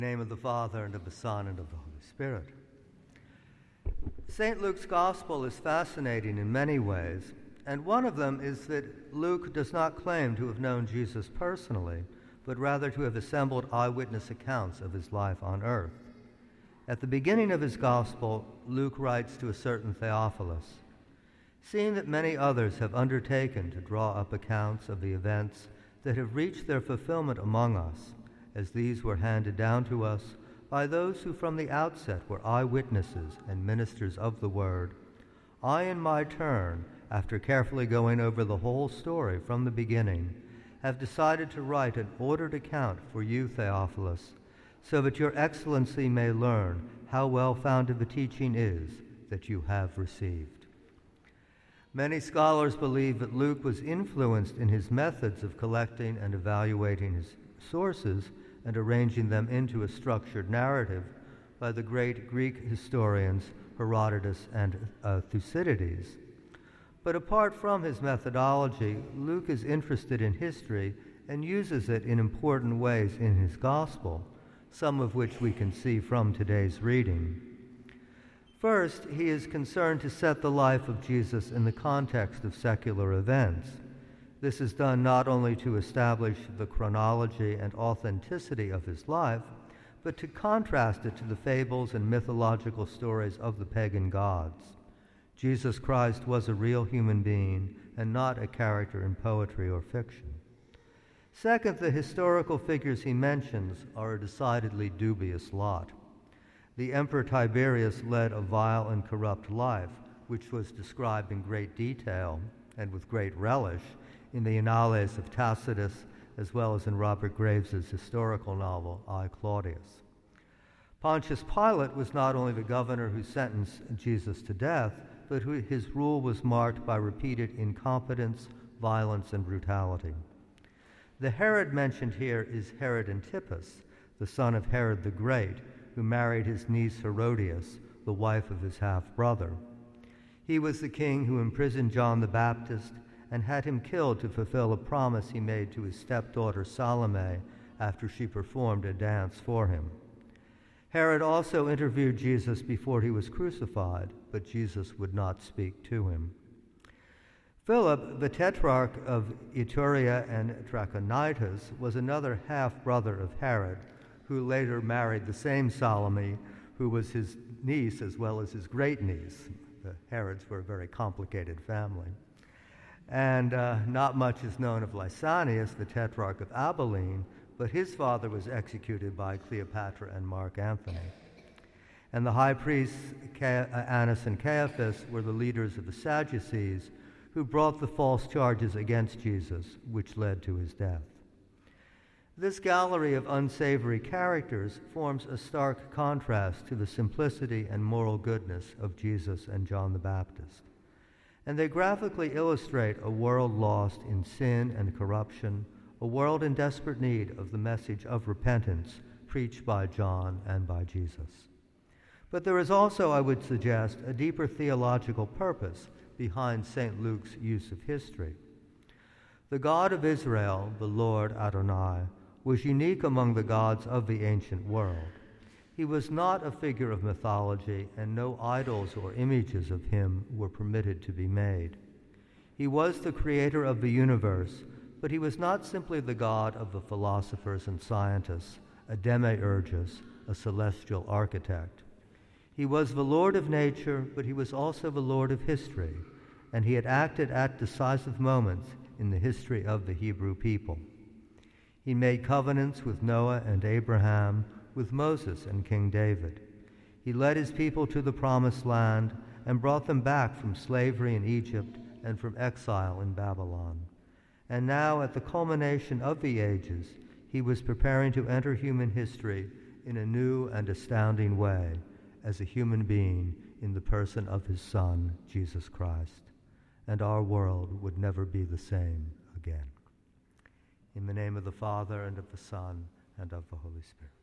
In the name of the Father, and of the Son, and of the Holy Spirit. St. Luke's Gospel is fascinating in many ways, and one of them is that Luke does not claim to have known Jesus personally, but rather to have assembled eyewitness accounts of his life on earth. At the beginning of his Gospel, Luke writes to a certain Theophilus, "Seeing that many others have undertaken to draw up accounts of the events that have reached their fulfillment among us, as these were handed down to us by those who from the outset were eyewitnesses and ministers of the word, I in my turn, after carefully going over the whole story from the beginning, have decided to write an ordered account for you, Theophilus, so that your excellency may learn how well-founded the teaching is that you have received." Many scholars believe that Luke was influenced in his methods of collecting and evaluating his sources and arranging them into a structured narrative by the great Greek historians Herodotus and Thucydides. But apart from his methodology, Luke is interested in history and uses it in important ways in his gospel, some of which we can see from today's reading. First, he is concerned to set the life of Jesus in the context of secular events. This is done not only to establish the chronology and authenticity of his life, but to contrast it to the fables and mythological stories of the pagan gods. Jesus Christ was a real human being and not a character in poetry or fiction. Second, the historical figures he mentions are a decidedly dubious lot. The Emperor Tiberius led a vile and corrupt life, which was described in great detail and with great relish in the Annales of Tacitus, as well as in Robert Graves's historical novel, I, Claudius. Pontius Pilate was not only the governor who sentenced Jesus to death, but his rule was marked by repeated incompetence, violence, and brutality. The Herod mentioned here is Herod Antipas, the son of Herod the Great, who married his niece Herodias, the wife of his half-brother. He was the king who imprisoned John the Baptist and had him killed to fulfill a promise he made to his stepdaughter Salome after she performed a dance for him. Herod also interviewed Jesus before he was crucified, but Jesus would not speak to him. Philip, the tetrarch of Iturea and Trachonitis, was another half-brother of Herod, who later married the same Salome, who was his niece as well as his great-niece. The Herods were a very complicated family. And not much is known of Lysanias, the tetrarch of Abilene, but his father was executed by Cleopatra and Mark Antony. And the high priests Annas and Caiaphas were the leaders of the Sadducees, who brought the false charges against Jesus, which led to his death. This gallery of unsavory characters forms a stark contrast to the simplicity and moral goodness of Jesus and John the Baptist. And they graphically illustrate a world lost in sin and corruption, a world in desperate need of the message of repentance preached by John and by Jesus. But there is also, I would suggest, a deeper theological purpose behind St. Luke's use of history. The God of Israel, the Lord Adonai, was unique among the gods of the ancient world. He was not a figure of mythology, and no idols or images of him were permitted to be made. He was the creator of the universe, but he was not simply the God of the philosophers and scientists, a demiurgus, a celestial architect. He was the Lord of nature, but he was also the Lord of history, and he had acted at decisive moments in the history of the Hebrew people. He made covenants with Noah and Abraham, with Moses and King David. He led his people to the promised land and brought them back from slavery in Egypt and from exile in Babylon. And now, at the culmination of the ages, he was preparing to enter human history in a new and astounding way as a human being in the person of his Son, Jesus Christ. And our world would never be the same again. In the name of the Father, and of the Son, and of the Holy Spirit.